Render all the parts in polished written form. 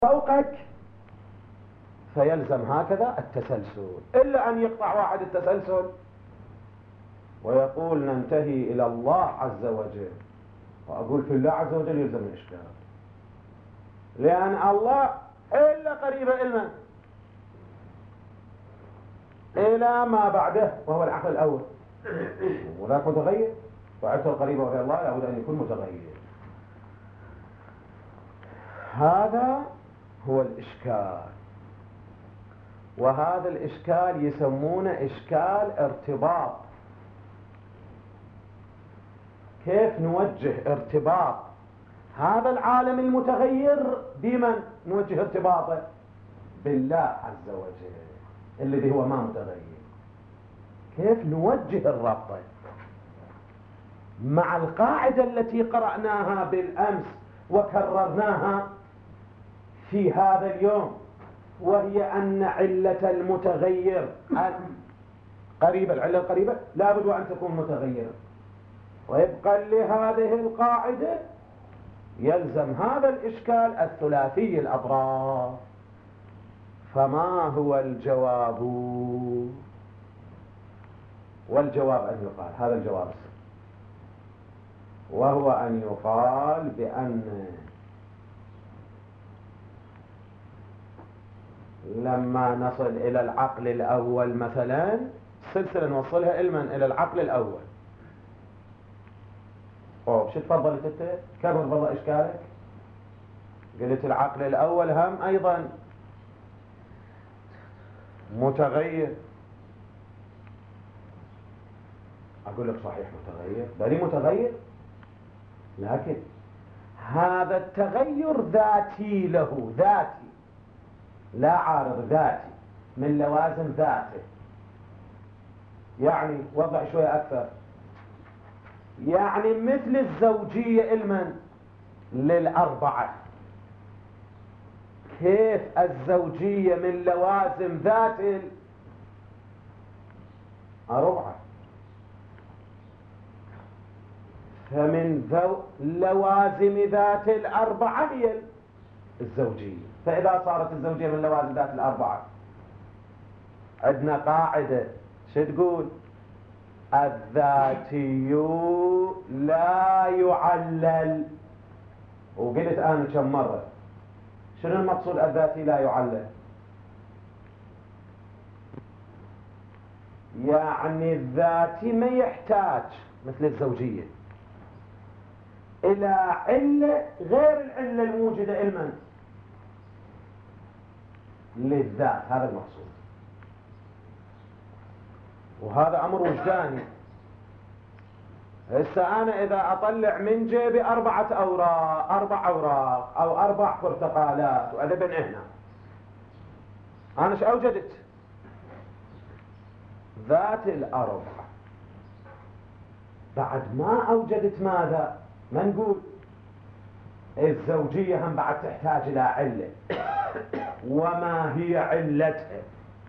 فوقك فيلزم هكذا التسلسل، إلا أن يقطع واحد التسلسل ويقول ننتهي إلى الله عز وجل، وأقول في الله عز وجل يلزم الإشكال، لأن الله إلا قريبة إلى ما بعده وهو العقل الأول، وذاك متغير، وعدت القريبة وهي الله لابد أن يكون متغير. هذا هو الإشكال، وهذا الإشكال يسمونه إشكال ارتباط. كيف نوجه ارتباط هذا العالم المتغير بمن نوجه ارتباطه؟ بالله عز وجل الذي هو ما متغير. كيف نوجه الربط مع القاعدة التي قرأناها بالأمس وكررناها في هذا اليوم، وهي أن علة المتغير قريبة، العلة القريبة لابد أن تكون متغيرة، ويبقى لهذه القاعدة يلزم هذا الإشكال الثلاثي الأطراف. فما هو الجواب؟ والجواب أن يقال، هذا الجواب السهل، وهو أن يقال بأن لما نصل إلى العقل الأول مثلا، سلسلة نوصلها إلى العقل الأول. شو تفضلت انت؟ كرر والله إشكالك. قلت العقل الأول هم أيضا متغير. أقول لك صحيح متغير، بل متغير، لكن هذا التغير ذاتي له، ذاتي لا عارض، ذاتي من لوازم ذاته. يعني وضع شوية أكثر، يعني مثل الزوجية للأربعة. كيف الزوجية من لوازم ذات الأربعة، فمن لوازم ذات الأربعة هي الزوجية. فإذا صارت الزوجية من لوازم ذات الأربعة، عندنا قاعدة شو تقول؟ الذاتي لا يعلل. وقلت أنا كم مرة شنو المقصود الذاتي لا يعلل؟ يعني الذاتي ما يحتاج مثل الزوجية إلى علة غير العلة الموجودة للذات. هذا المقصود، وهذا أمر وجداني. هسه أنا إذا أطلع من جيبي 4 أوراق أو 4 برتقالات وألبن هنا، أنا شو أوجدت؟ ذات الأربعة. بعد ما أوجدت ماذا؟ ما نقول الزوجية هم بعد تحتاج إلى علة. وما هي علتها؟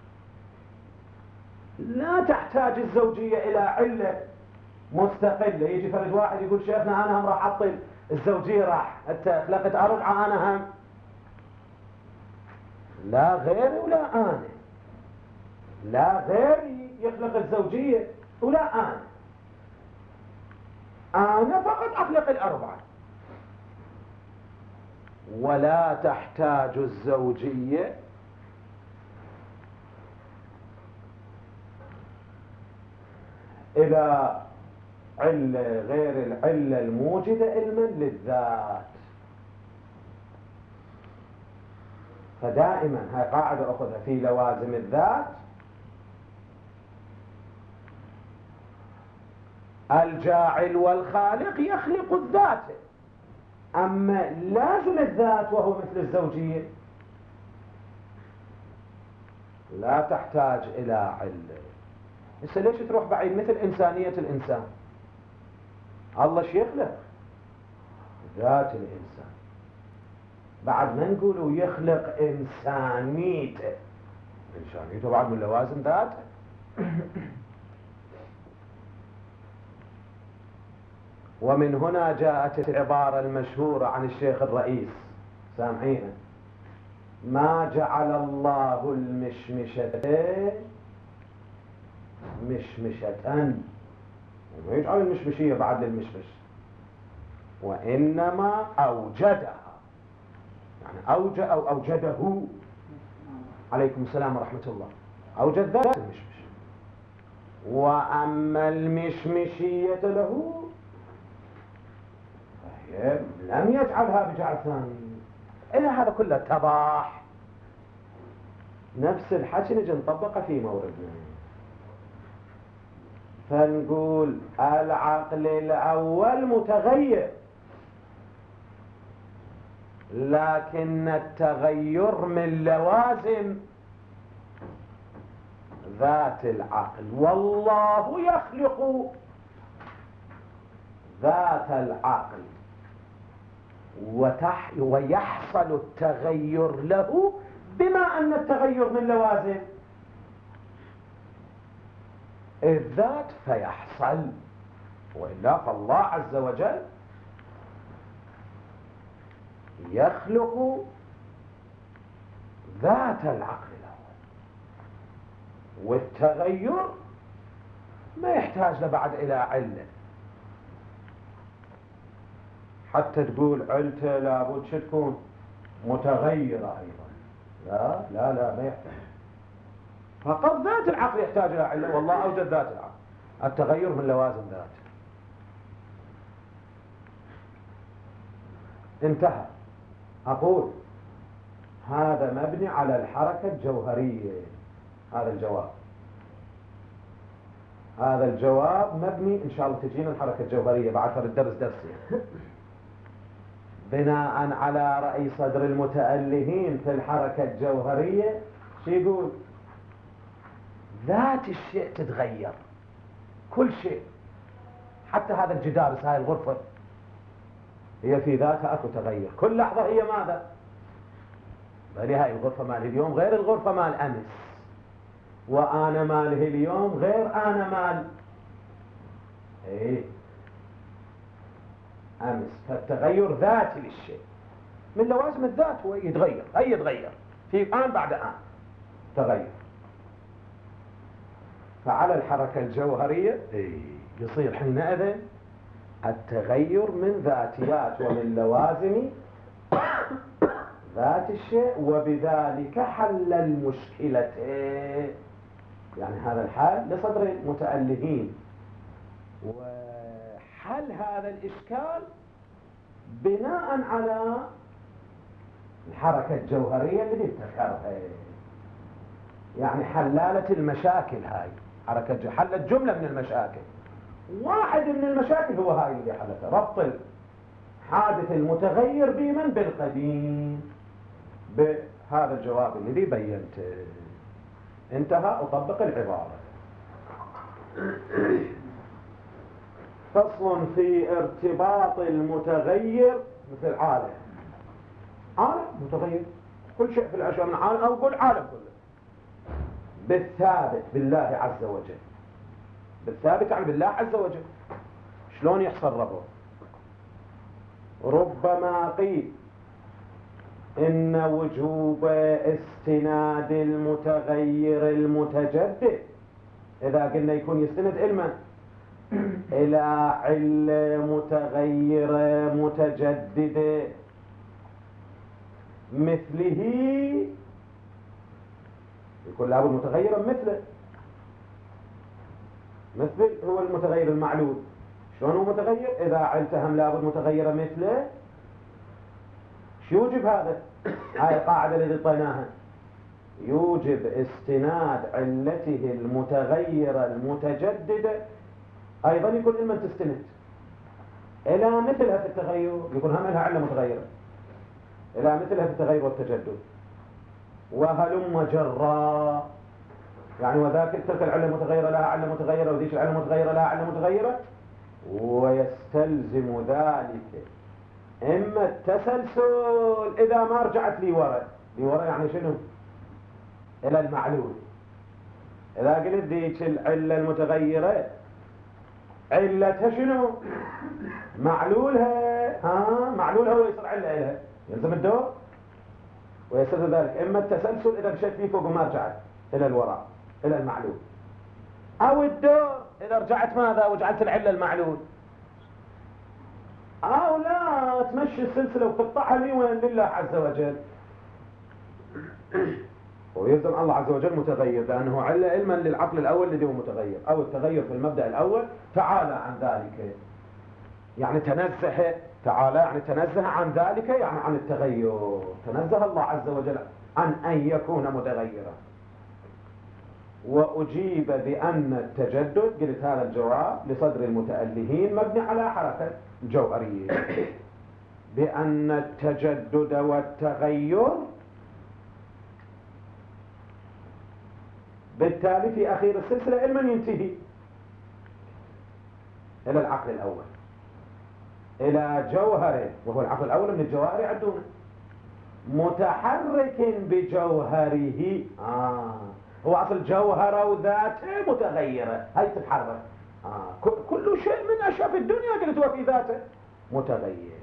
لا تحتاج الزوجية إلى علة مستقلة. يجي فرد واحد يقول شيخنا أنا هم راح أعطي الزوجية، راح أنت خلقت 4 أنا هم، لا غيري ولا أنا، لا غيري يخلق الزوجية ولا أنا فقط أخلق 4. ولا تحتاج الزوجية إلى علة غير العلة الموجدة للذات. فدائما هاي قاعدة أخذها في لوازم الذات: الجاعل والخالق يخلق الذات، أما لازم الذات وهو مثل الزوجية لا تحتاج إلى علة. هسه ليش تروح بعيد؟ مثل إنسانية الإنسان، الله شو يخلق؟ ذات الإنسان. بعد ما نقولوا يخلق إنسانيته، إنسانيته بعد من لوازم ذاته. ومن هنا جاءت العبارة المشهورة عن الشيخ الرئيس، سامعينه، ما جعل الله المشمشة مشمشة، ما يجعل المشمشية بعد للمشمش، وإنما أوجدها، يعني أوجده. عليكم السلام ورحمة الله. أوجد ذات المشمش. وأما المشمشية له فهي لم يجعلها بجعل ثاني. إلى هذا كله اتضح. نفس الحكي نجي نطبقه في موردنا، فنقول العقل الأول متغير، لكن التغير من لوازم ذات العقل، والله يخلق ذات العقل ويحصل التغير له بما أن التغير من لوازم الذات فيحصل. وإلا فالله عز وجل يخلق ذات العقل الأول، والتغير ما يحتاج له بعد إلى علة، حتى تقول علته لابد تكون متغيرة أيضا. لا لا لا، ما يحتاج، فقط ذات العقل يحتاج إلى علة، والله أوجد ذات العقل. التغير من لوازم ذات. انتهى. أقول هذا مبني على الحركة الجوهرية. هذا الجواب مبني، إن شاء الله تجينا الحركة الجوهرية بعد فرد الدرس درسي، بناء على رأي صدر المتألهين في الحركة الجوهرية. شو يقول؟ ذات الشيء تتغير، كل شيء، حتى هذا الجدار، هاي الغرفة هي في ذاتها اكو تغير، كل لحظة هي ماذا؟ بل هاي الغرفة مال اليوم غير الغرفة مال أمس، وأنا ماله اليوم غير أنا مال أمس. فالتغير ذاتي للشيء، من لوازم الذات هو يتغير، أي يتغير في آن بعد آن تغير. فعلى الحركة الجوهرية يصير حينئذ التغير من ذاتيات ومن لوازم ذات الشيء، وبذلك حل المشكلة. يعني هذا الحال لصدر المتألهين، وحل هذا الإشكال بناء على الحركة الجوهرية اللي ذكرها، يعني حلالة المشاكل. هاي حركة حلت جملة من المشاكل، واحد من المشاكل هو هاي اللي حدث، ربط حادث المتغير بمن؟ بالقديم، بهذا الجواب الذي بينته. انتهى. أطبق العبارة. فصل في ارتباط المتغير مثل عالم. عالم متغير، كل شيء في الأشياء من عالم، أو قل عالم كله، بالثابت بالله عز وجل. بالثابت يعني بالله عز وجل. شلون يحصل ربط؟ ربما قيل إن وجوب استناد المتغير المتجدد، إذا قلنا يكون يستند إلى علة متغيرة متجددة مثله، يكون لابد متغيرا مثله. مثل هو المتغير المعلول. شلون هو متغير؟ إذا علتهم لابد متغيرة مثله. شو يوجب هذا؟ هاي القاعدة اللي طيناها، يوجب استناد علته المتغيرة المتجددة أيضا يكون إما تستند إلى مثلها في التغير، يكون هم لها علة متغيرة إلى مثلها في التغير والتجدد، وهلم جرا. يعني وذاك تلك العلة المتغيرة لها علة متغيرة، وذيك العلة المتغيرة لها علة متغيرة، ويستلزم ذلك إما التسلسل إذا ما رجعت لي ورا يعني شنو؟ إلى المعلول. إذا قلت ذيك العلة المتغيرة علتها شنو؟ معلولها. معلولها هو يصير علة إلها، يلزم الدور. ويصير ذلك إما التسلسل إذا مشيت فيه فوق وما رجعت إلى الوراء إلى المعلول، أو الدور إذا رجعت ماذا وجعلت العلة المعلول، أو لا تمشي السلسلة وتقطعها لي وين لله عز وجل. ويلزم الله عز وجل متغير لأنه علما للعقل الأول الذي هو متغير، أو التغير في المبدأ الأول تعالى عن ذلك، يعني تنزه، تعالى يعني تنزه عن ذلك، يعني عن التغير، تنزه الله عز وجل عن أن يكون متغيرا. وأجيب بأن التجدد، قلت هذا الجواب لصدر المتألهين مبني على حركة الجوهرية، بأن التجدد والتغير بالتالي في أخير السلسلة علما ينتهي إلى العقل الأول، إلى جوهره، وهو العقل الأول من الجوهر عندنا متحرك بجوهره. هو أصل جوهره وذاته متغيرة، هاي تتحرك. كل شيء من أشياء في الدنيا قلت هو في ذاته متغير،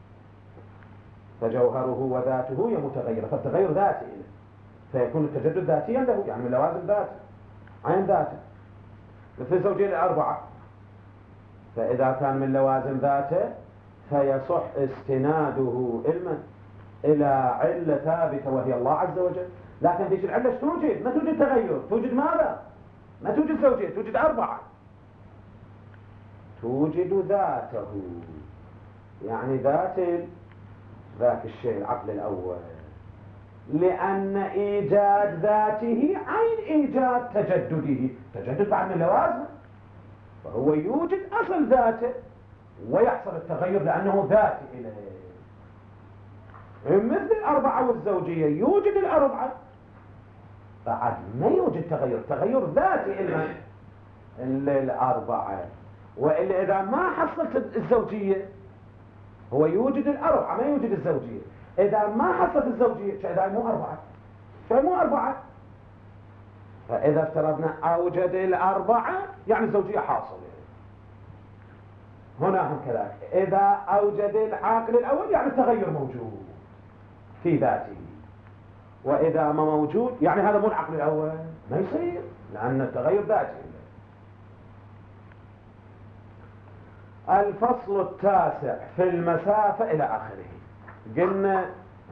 فجوهره وذاته هي متغيرة، فالتغير ذاتي له، فيكون التجدد ذاتيا له، يعني من لوازم ذاته عين ذاته، مثل الزوجين الأربعة. فإذا كان من لوازم ذاته فيصح استناده علما إلى علة ثابتة وهي الله عز وجل. لكن ديش العلة ايش توجد؟ ما توجد تغير، توجد ماذا؟ ما توجد زوجين، توجد أربعة، توجد ذاته، يعني ذاك الشيء العقل الأول، لأن إيجاد ذاته عين إيجاد تجدده، تجدد بعد من لوازم، فهو يوجد أصل ذاته ويحصل التغير لأنه ذاتي إليه. مثل الأربعة والزوجية، يوجد الأربعة بعد ما يوجد تغير ذاتي إلا الأربعة. وإلا إذا ما حصلت الزوجية هو يوجد الأربعة ما يوجد الزوجية، إذا ما حصلت الزوجية فإذا مو أربعة، فإذا افترضنا أوجد الأربعة يعني الزوجية حاصلة. هنا هم كذلك، إذا أوجد العاقل الأول يعني التغير موجود في ذاته، وإذا ما موجود يعني هذا مو العقل الأول، ما يصير لأن التغير ذاتي. الفصل التاسع في المسافة إلى آخره. قلنا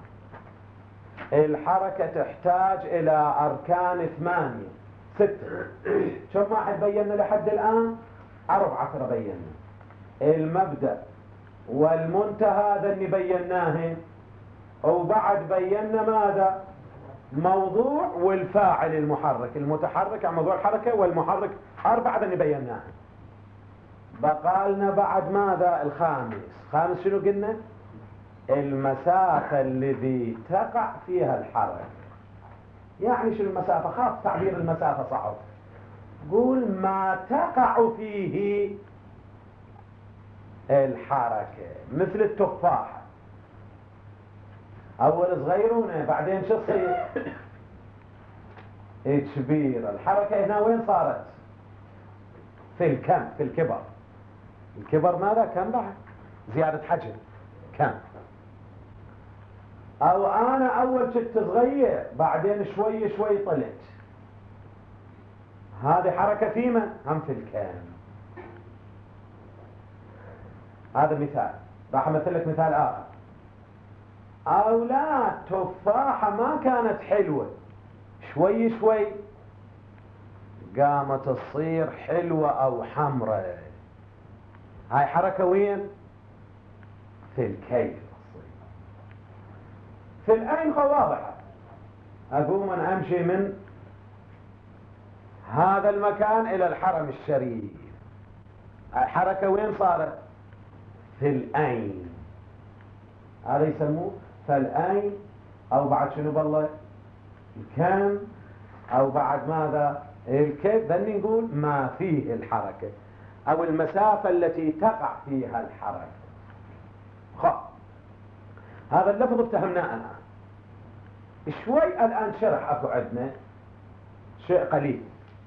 الحركة تحتاج إلى أركان 6. شوف ما حد بينا لحد الآن 4 بينا، المبدأ والمنتهى هذا اللي بيناه، وبعد بينا ماذا؟ موضوع والفاعل المحرك المتحرك عن موضوع الحركة والمحرك 4 اللي بيناه. بقى لنا بعد ماذا؟ الخامس شنو قلنا؟ المسافة الذي تقع فيها الحركة. يعني شنو المسافة؟ خاف تعبير المسافة صعب، قول ما تقع فيه الحركة، مثل التفاحة أول صغيرونة بعدين شو تصير؟ كبيرة. الحركة هنا وين صارت؟ في الكبر. الكبر ماذا؟ كم بعد؟ زيادة حجم كم. أو أنا أول كنت صغير بعدين شوي طلعت، هذه حركة في من؟ هم في الكم. هذا مثال. راح أمثل لك مثال آخر. أو لا، تفاحة ما كانت حلوة، شوي قامت تصير حلوة أو حمراء، هاي حركة وين؟ في الكيف. في العين واضحة، أقوم أنا أمشي من هذا المكان إلى الحرم الشريف، الحركة وين صارت؟ في العين. هذا يسموه فالعين، أو بعد شنو بالله؟ الكم، أو بعد ماذا؟ الكيف. ذني نقول ما فيه الحركة أو المسافة التي تقع فيها الحركة. هذا اللفظ افتهمناه الآن شوي. الآن شرح أكو عندنا شيء قليل.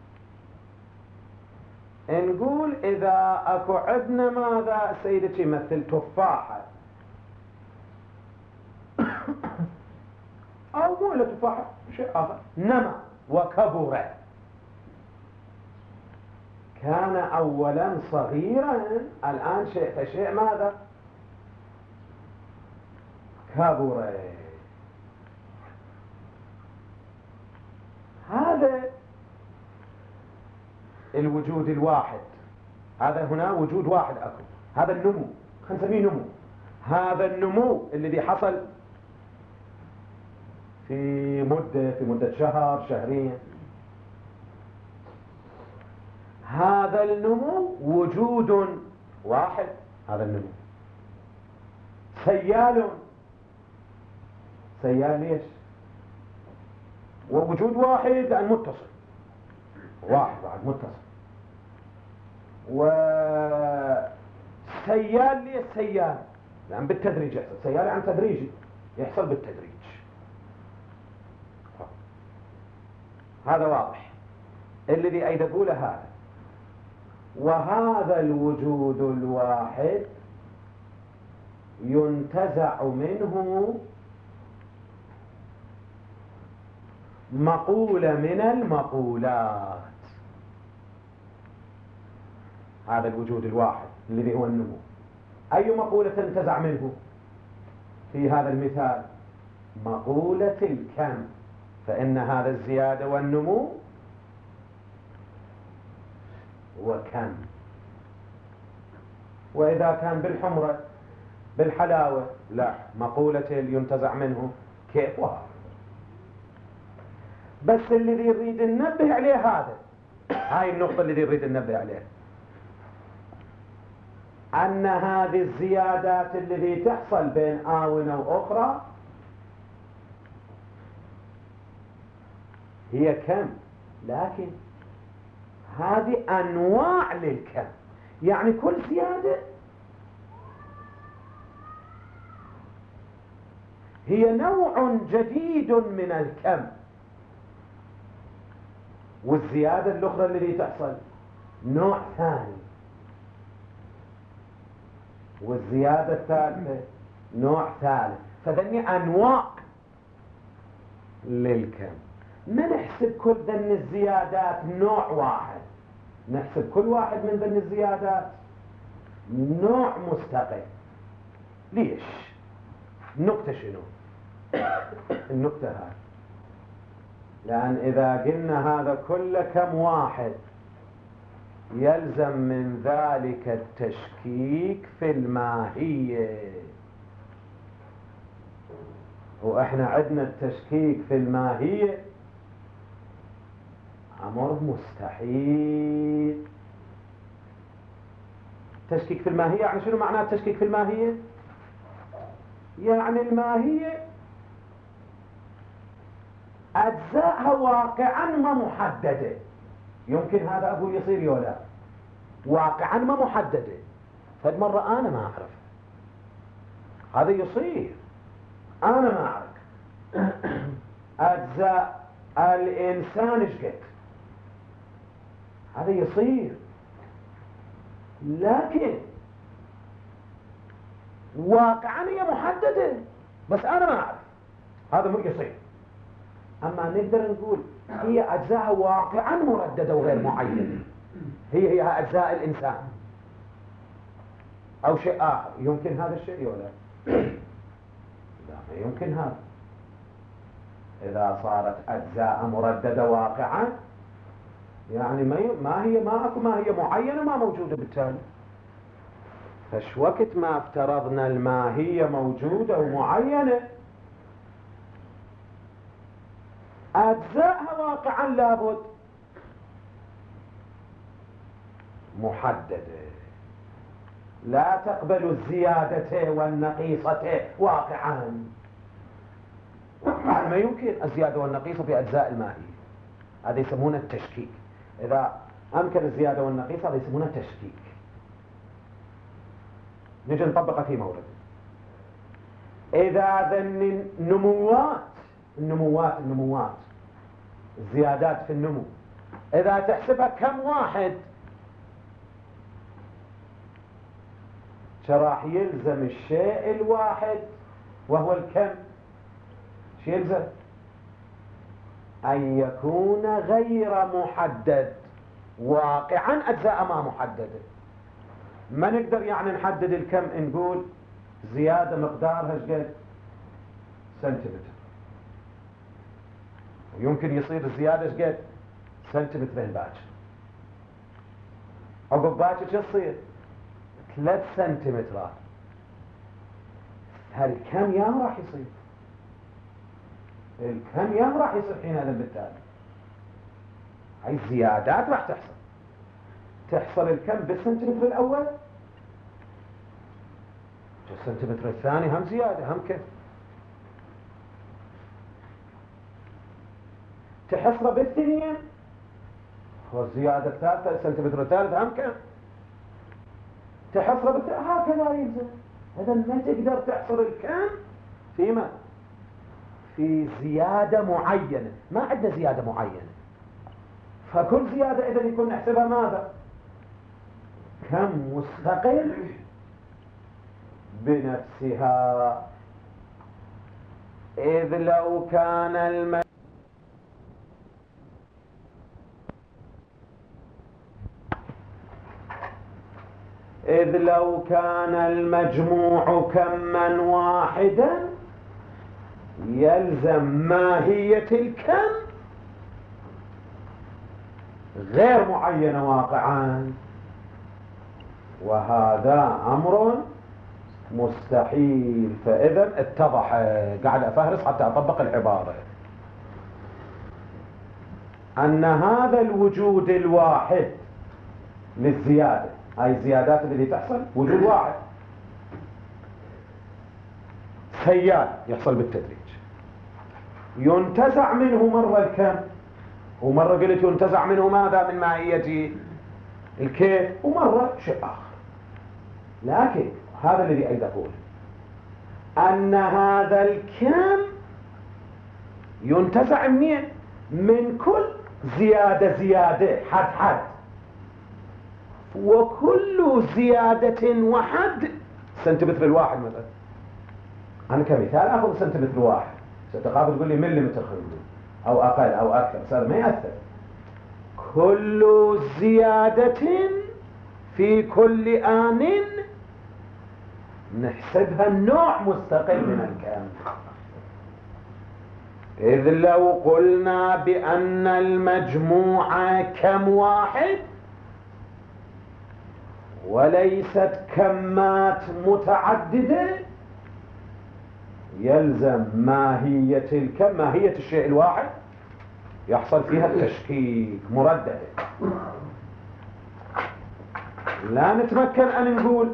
نقول إذا أكو عندنا ماذا سيدتي يمثل تفاحة أو مو إلا تفاحة شيء آخر، نما وكبر. كان أولا صغيرا، الآن شيء فشيء ماذا؟ كبر. هذا الوجود الواحد، هذا هنا وجود واحد أكو، هذا النمو، خلينا نسميه نمو. هذا النمو الذي حصل في مدة شهر شهرين، هذا النمو وجود واحد، هذا النمو. سيال ليش؟ ووجود واحد لأن متصل، واحد بعد متصل. وسيال ليش سيال؟ لأن بالتدريج يحصل، سيال عن تدريجي، يحصل بالتدريج. هذا واضح. الذي أيضا أقوله هذا، وهذا الوجود الواحد ينتزع منه مقولة من المقولات. هذا الوجود الواحد الذي هو النمو، أي مقولة تنتزع منه في هذا المثال؟ مقولة الكم، فإن هذا الزيادة والنمو وكم. وإذا كان بالحمرة بالحلاوة لا، مقولة ينتزع منه كيف وهذا. بس الذي يريد ننبه عليه هذا، هاي النقطة الذي يريد ننبه عليها، أن هذه الزيادات التي تحصل بين آونة وأخرى هي كم، لكن هذه أنواع للكم. يعني كل زيادة هي نوع جديد من الكم، والزيادة الأخرى التي تحصل نوع ثاني، والزيادة الثالثة نوع ثالث. فذني أنواع للكم. ما نحسب كل ذن الزيادات نوع واحد، نحسب كل واحد من ذن الزيادات نوع مستقل. ليش؟ النقطة شنو؟ النقطة هاي، لأن إذا قلنا هذا كله كم واحد يلزم من ذلك التشكيك في الماهية، وإحنا عندنا التشكيك في الماهية أمر مستحيل. تشكيك في الماهية يعني شنو معناه التشكيك في الماهية؟ يعني الماهية أجزاءها واقعا ما محددة. يمكن هذا أقول يصير يولا واقعا ما محددة، فد مرة أنا ما أعرف هذا يصير، أنا ما أعرف. أجزاء الإنسان إيش قد هذا يصير، لكن واقعا هي محددة بس أنا ما أعرف، هذا مو يصير. أما نقدر نقول هي أجزاء واقعا مرددة وغير معينة، هي أجزاء الإنسان أو شيء آخر. يمكن هذا الشيء ولا لا؟ ما يمكن هذا. إذا صارت أجزاء مرددة واقعا يعني ما هي معينة ما موجودة، بالتالي فش وقت ما افترضنا الماهية موجودة ومعينة أجزاءها واقعا لابد محددة، لا تقبل الزيادة والنقيصة واقعا. ما يمكن الزيادة والنقيصة في أجزاء الماهية، هذا يسمونه التشكيك. إذا أمكن الزيادة والنقيصة هذا يسمونه تشكيك. نجي نطبقه في مورد. إذا ذن النموات الزيادات في النمو إذا تحسبها كم واحد راح يلزم الشيء الواحد وهو الكم. شو يلزم؟ أن يكون غير محدد واقعا أجزاء ما محددة. ما نقدر يعني نحدد الكم نقول زيادة مقدارها شقد سنتيمتر، ويمكن يصير الزيادة شقد سنتيمترين باكر، عقب باكر شو تصير 3 سنتيمترات. هالكم يوم راح يصير، الكم يوم راح يصير حينئذ بالتالي هاي الزيادات راح تحصل الكم بالسنتيمتر الأول، السنتيمتر الثاني هم زيادة هم كم، تحصله بالثنين والزيادة الثالثة السنتيمتر الثالث هم كم، تحصله هكذا يلزم. إذا ما تقدر تحصل الكم فيما في زيادة معينة، ما عندنا زيادة معينة، فكل زيادة إذا يكون نحسبها ماذا؟ كم مستقل بنفسها. إذ لو كان المجموع كما واحدا يلزم ماهية الكم غير معينة واقعا، وهذا أمر مستحيل. فإذا اتضح، قاعد أفهرس حتى أطبق العبارة، أن هذا الوجود الواحد للزيادة، هاي الزيادات اللي تحصل وجود واحد سيال يحصل بالتدريج، ينتزع منه مرة الكم، ومرة قلت ينتزع منه ماذا من ماهية الكيف، ومرة شيء آخر. لكن هذا الذي أيضا أقول أن هذا الكم ينتزع منين؟ من كل زيادة حد، وكل زيادة وحد سنتيمتر الواحد. مثلا أنا كمثال أخذ سنتيمتر واحد، ستقابل تقول لي مليمتر أو أقل أو أكثر، بس هذا ما يأثر. كل زيادة في كل آن نحسبها النوع مستقل من الكم. إذ لو قلنا بأن المجموع كم واحد وليست كمات متعددة، يلزم ماهية الكم، ماهية الشيء الواحد يحصل فيها التشكيك مرددة. لا نتمكن أن نقول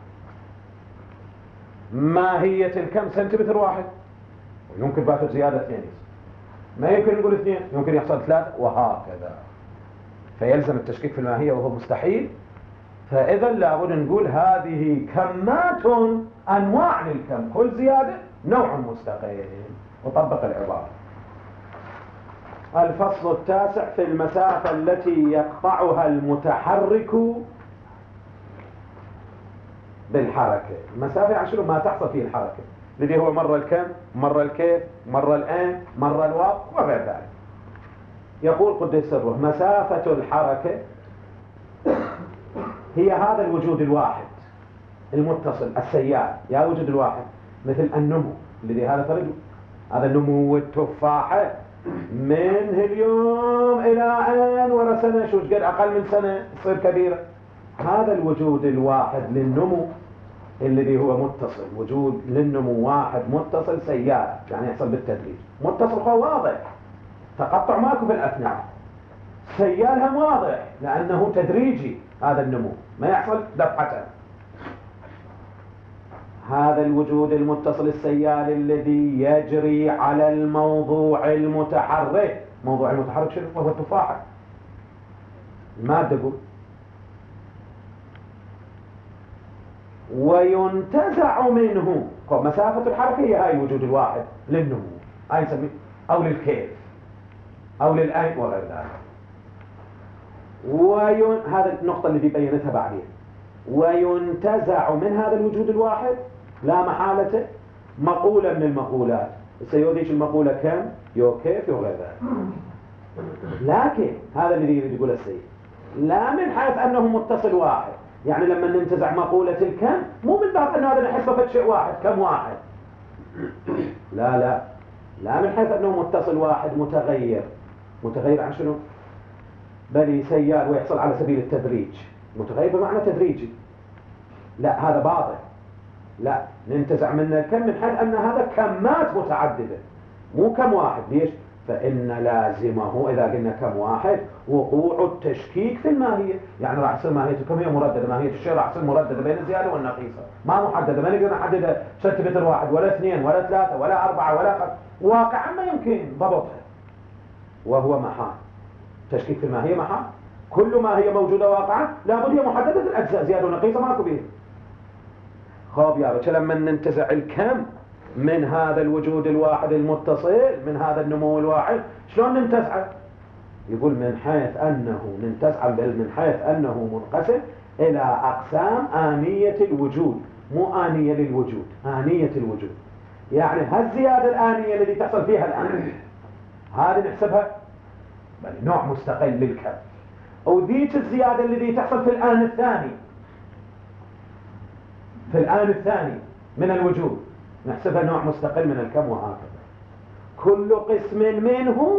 ماهية الكم سنتيمتر واحد، ويمكن باخذ زيادة 2، ما يمكن نقول 2، يمكن يحصل 3، وهكذا. فيلزم التشكيك في الماهية وهو مستحيل. فإذا لابد نقول هذه كمات أنواع للكم، كل زيادة نوع مستقل، وطبق العبارة. الفصل التاسع في المسافة التي يقطعها المتحرك بالحركة. المسافة يعني شنو؟ ما تحصل فيه الحركة، الذي هو مرة الكم، مرة الكيف، مرة الآن، مرة الواو وغير ذلك. يقول قدس سره: مسافة الحركة هي هذا الوجود الواحد المتصل السيال، يا وجود الواحد، مثل النمو الذي هذا فرق، هذا النمو التفاحة من اليوم إلى آن ورا سنة، شو قد أقل من سنة تصير كبيرة. هذا الوجود الواحد للنمو الذي هو متصل، وجود للنمو واحد متصل سيال، يعني يحصل بالتدريج. متصل هو واضح، تقطع ماكو في الأثناء. سيالها واضح لأنه تدريجي، هذا النمو ما يحصل دفعة. هذا الوجود المتصل السيال الذي يجري على الموضوع المتحرك. موضوع المتحرك شنو؟ وهو التفاحة، المادة. قول وينتزع منه، مسافة الحركة هي هاي الوجود الواحد للنمو، هاي نسميه أو للكيف أو للآن وغير ذلك. هذا النقطة اللي بينتها بعدين. وينتزع من هذا الوجود الواحد لا محالة مقولة من المقولات، سيوديش المقولة كم يو كيف يو غير ذلك. لكن هذا الذي يريد يقول السيد لا من حيث أنه متصل واحد، يعني لما ننتزع مقولة الكم مو من باب أن هذا نحسبه في شيء واحد كم واحد، لا من حيث أنه متصل واحد متغير عن شنو؟ بل سيال ويحصل على سبيل التدريج، متغير بمعنى تدريجي، لا هذا باطل. لا ننتزع منه الكم من حيث أن هذا كمات متعددة مو كم واحد. ليش؟ فإن لازمه إذا قلنا كم واحد وقوع التشكيك في الماهية، يعني راح تصير ماهية الكم هي مرددة، ماهية الشيء راح تصير مرددة بين الزيادة والنقيصة، ما محددة، ما نقدر نحددها سنتيمتر واحد ولا اثنين ولا ثلاثة ولا أربعة ولا خمسة، واقعا ما يمكن ضبطها، وهو محال. تشكيك في الماهية محال، كل ما هي موجودة واقعا لابد هي محددة الأجزاء، زيادة ونقيصة ماكو بيه. خاب يا باشا لما ننتزع الكم من هذا الوجود الواحد المتصل، من هذا النمو الواحد، شلون ننتزعه؟ يقول من حيث أنه ننتزع من حيث أنه منقسم إلى أقسام آنية الوجود، مو آنية للوجود، آنية الوجود. يعني هالزيادة الآنية التي تحصل فيها الآن هذه نحسبها بل نوع مستقل للكم، أو ذيك الزيادة التي تحصل في الآن الثاني، في الآن الثاني من الوجود نحسبها نوع مستقل من الكم، وهكذا كل قسم منه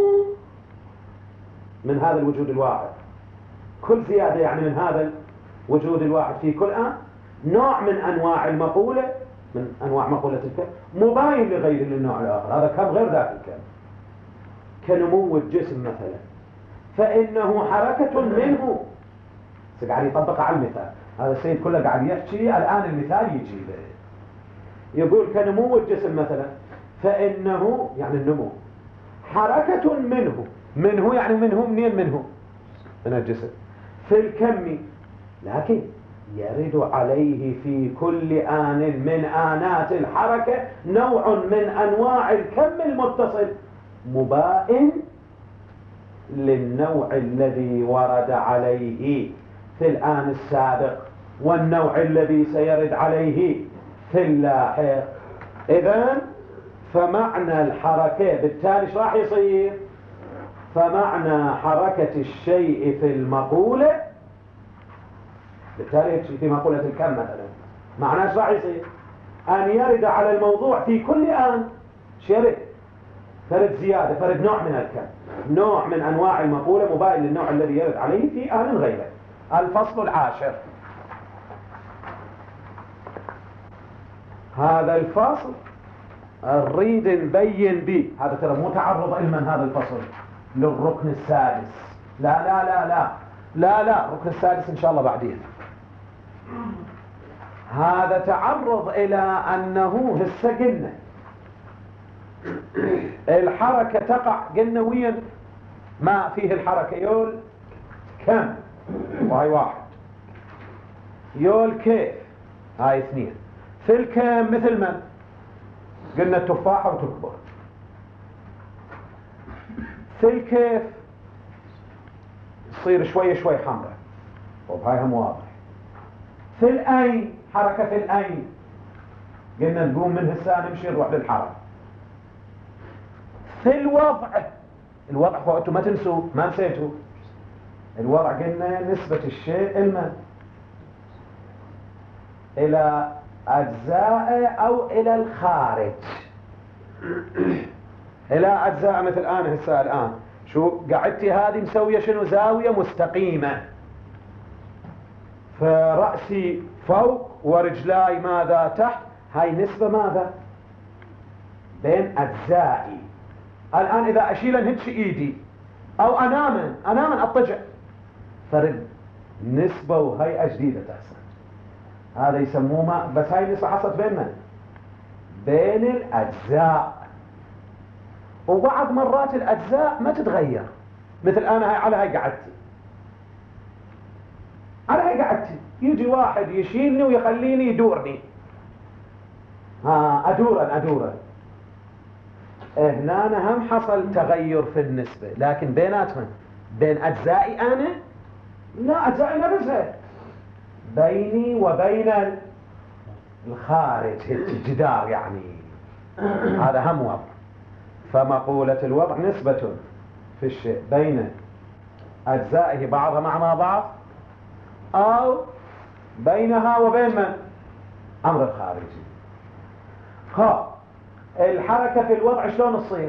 من هذا الوجود الواحد، كل زيادة يعني من هذا الوجود الواحد في كل آن نوع من أنواع المقولة، من أنواع مقولة الكم مباين لغير للنوع الآخر. هذا كم غير ذاك الكم، كنمو الجسم مثلا فإنه حركة منه. قاعد يطبق على المثال، هذا السيد كله قاعد يحكي الآن المثال يجي له. يقول كنمو الجسم مثلا فإنه يعني النمو حركة منه يعني منه منين؟ منه من الجسم في الكم، لكن يرد عليه في كل آن من آنات الحركة نوع من أنواع الكم المتصل مبائن للنوع الذي ورد عليه في الآن السابق والنوع الذي سيرد عليه في اللاحق. إذن فمعنى الحركة بالتالي ايش راح يصير؟ فمعنى حركة الشيء في المقولة بالتالي في مقولة الكم مثلا معناه ايش راح يصير؟ أن يرد على الموضوع في كل آن شرد، فرد زيادة، فرد نوع من الكم، نوع من أنواع المقولة مباين للنوع الذي يرد عليه في آن غيره. الفصل العاشر، هذا الفصل نريد نبين به، هذا ترى مو تعرض علما هذا الفصل للركن السادس، لا لا لا لا لا لا الركن السادس إن شاء الله بعدين. هذا تعرض إلى أنه هسه قلنا الحركة تقع، قلنا وين ما فيه الحركة؟ يقول كم وهي واحد، يقول كيف هاي اثنين. في الكم مثل من قلنا التفاحة وتكبر، في الكيف تصير شوية شوي حمراء، وبهاي هم واضح. في الأين حركة، في الأين قلنا نقوم من هسه نمشي نروح للحركة. في الوضع هو انتم ما تنسوا، ما نسيتوا الوضع، قلنا نسبة الشيء إلى أجزاء أو إلى الخارج، إلى أجزاء. مثل الآن هسه الآن شو قعدتي هذه مسوية شنو؟ زاوية مستقيمة، فرأسي فوق ورجلاي ماذا تحت، هاي نسبة ماذا بين أجزائي. الآن إذا أشيل انهج إيدي أو أناما أضطجع، فرد نسبة وهيئة جديدة تحصل، هذا يسموه ما، بس هاي النسبة حصلت بين من؟ بين الأجزاء. وبعض مرات الأجزاء ما تتغير، مثل أنا هاي على هاي قعدتي، على هاي قعدتي، يجي واحد يشيلني ويخليني يدورني، أدورا هنا أنا هم حصل تغير في النسبة، لكن بيناتهم بين أجزائي أنا لا، أجزائي نفسها بيني وبين الخارج الجدار يعني. هذا هم وضع. فمقولة الوضع نسبة في الشيء بين أجزائه بعضها مع بعض، أو بينها وبين من؟ أمر الخارجي. الحركة في الوضع شلون تصير؟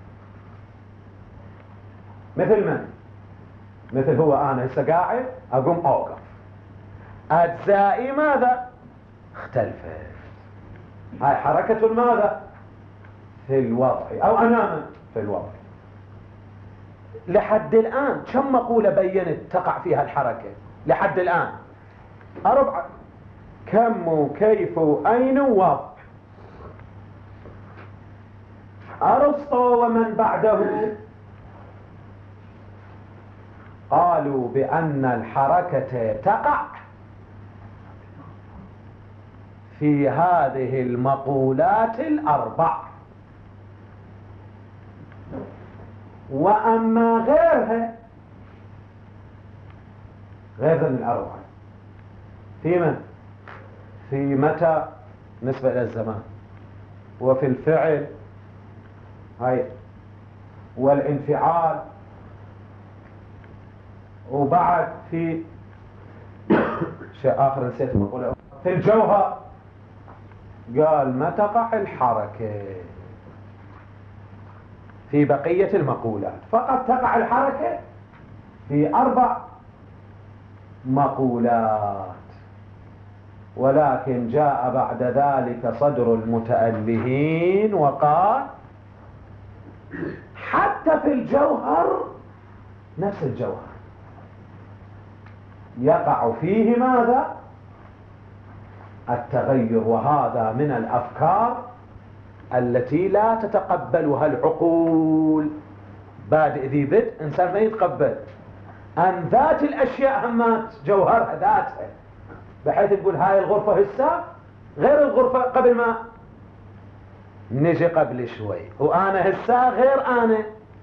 مثل من؟ مثل هو أنا هسه قاعد أقوم أوقف، أجزائي ماذا؟ اختلفت. هاي حركة ماذا؟ في الوضع، أو أنام في الوضع. لحد الآن كم مقولة بينت تقع فيها الحركة لحد الآن؟ 4. كم وكيف وأين ووضع. أرسطو ومن بعده قالوا بأن الحركة تقع في هذه المقولات ال4، وأما غيرها غير ذن ال4 في من؟ في متى نسبة إلى الزمان، وفي الفعل هاي، والانفعال، وبعد في شيء آخر نسيت مقوله، في الجوهر. قال ما تقع الحركة في بقية المقولات، فقط تقع الحركة في 4 مقولات. ولكن جاء بعد ذلك صدر المتألهين وقال حتى في الجوهر نفس الجوهر يقع فيه ماذا؟ التغير. وهذا من الأفكار التي لا تتقبلها العقول. بادئ ذي بدء إنسان ما يتقبل أن ذات الأشياء همات جوهرها ذاتها، بحيث نقول هاي الغرفة هسه غير الغرفة قبل ما نجي قبل شوي، وأنا هسه غير أنا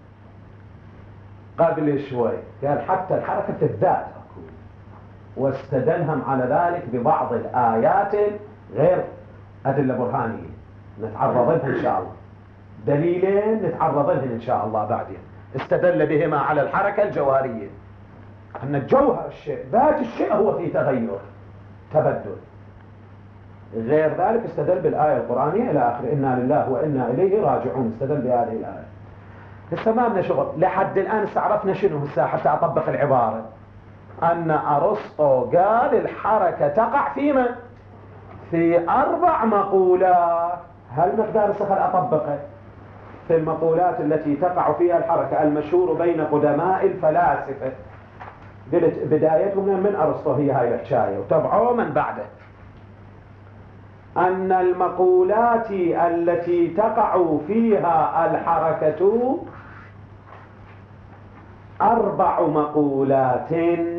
قبل شوي. قال حتى الحركة في الذات أكو، واستدلهم على ذلك ببعض الآيات غير أدلة برهانية نتعرض لها إن شاء الله، دليلين نتعرض لها إن شاء الله بعدين. استدل بهما على الحركة الجوهرية، أن الجوهر الشيء ذات الشيء هو في تغير تبدل. غير ذلك استدل بالآية القرآنية إلى آخر إنا لله وإنا إليه راجعون، استدل بهذه الآية. هسه ما لنا شغل لحد الآن. استعرفنا شنو هسه حتى أطبق العبارة؟ أن أرسطو قال الحركة تقع في من؟ في 4 مقولات. هالمقدار خل أطبقه في المقولات التي تقع فيها الحركة المشهور بين قدماء الفلاسفة. قلت بدايتهم من أرسطو هي هاي الحكاية، وتبعوه من بعده. أن المقولات التي تقع فيها الحركة 4 مقولات،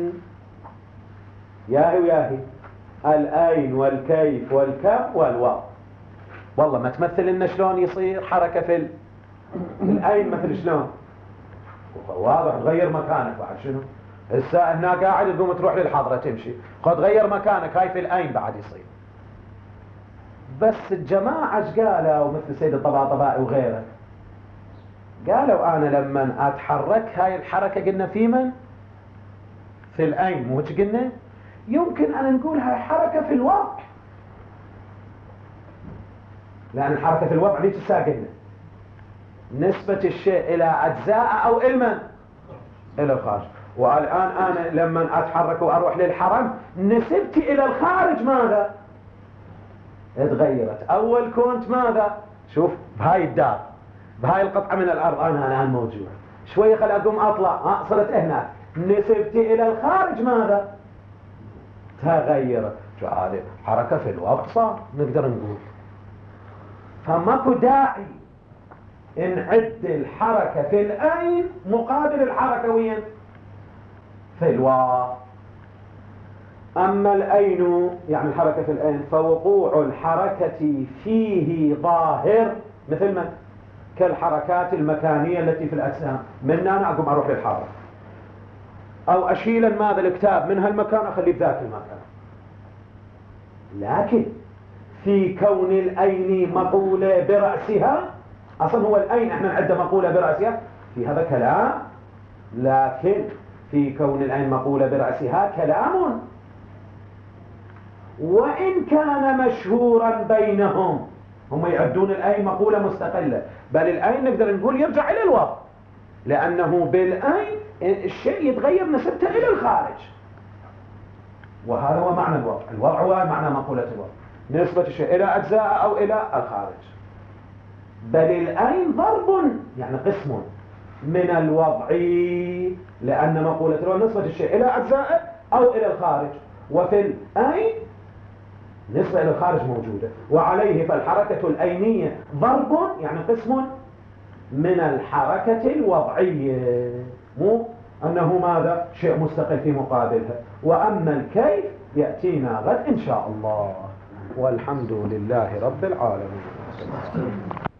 ياهي الأين والكيف والكم والوضع. والله ما تمثل لنا شلون يصير حركة في الأين مثل شلون؟ واضح تغير مكانك بعد شنو؟ هسه هنا قاعد تقوم تروح للحضرة تمشي، قد غير مكانك، هاي في الأين بعد يصير. بس الجماعة ايش قالوا مثل سيد الطباطبائي وغيره؟ قالوا أنا لما أتحرك هاي الحركة قلنا في من؟ في الأين، مو هيك قلنا؟ يمكن أن نقول هاي حركة في الوضع، لأن الحركة في الوضع ليش قلنا نسبة الشيء إلى أجزاء أو إلمن؟ إلى الخارج. والآن أنا لما أتحرك وأروح للحرم نسبتي إلى الخارج ماذا؟ اتغيرت. أول كنت ماذا؟ شوف بهاي الدار، بهاي القطعة من الأرض أنا الآن موجود، شوية خل أقوم أطلع صرت هنا، نسبتي إلى الخارج ماذا؟ تغيرت. شو هذه حركة في الوقت صار نقدر نقول. فماكو داعي نعد الحركة في الأين مقابل الحركة وين؟ في الواقع. أما الأين يعني الحركة في الأين فوقوع الحركة فيه ظاهر، مثل ما كالحركات المكانية التي في الأجسام. من أنا أقوم أروح للحركة، أو أشيل ماذا الكتاب من هالمكان أخليه بذاك المكان. لكن في كون الأين مقولة برأسها أصلا هو الأين احنا نعد مقولة برأسها، في هذا كلام، لكن في كون الأين مقولة برأسها كلام، وإن كان مشهورا بينهم. هم يعدون الأين مقولة مستقلة، بل الأين نقدر نقول يرجع إلى الوضع، لأنه بالأين الشيء يتغير نسبته إلى الخارج، وهذا هو معنى الوضع. الوضع هو معنى مقولة الوضع، نسبة الشيء إلى أجزاء أو إلى الخارج. بل الأين ضرب يعني قسم من الوضع، لأن مقولة الوضع نسبة الشيء إلى أجزاء أو إلى الخارج، وفي الأين نسبة إلى الخارج موجودة، وعليه فالحركة الأينية ضرب يعني قسم من الحركة الوضعية، مو أنه ماذا شيء مستقل في مقابلها. وأما الكيف يأتينا غد إن شاء الله، والحمد لله رب العالمين.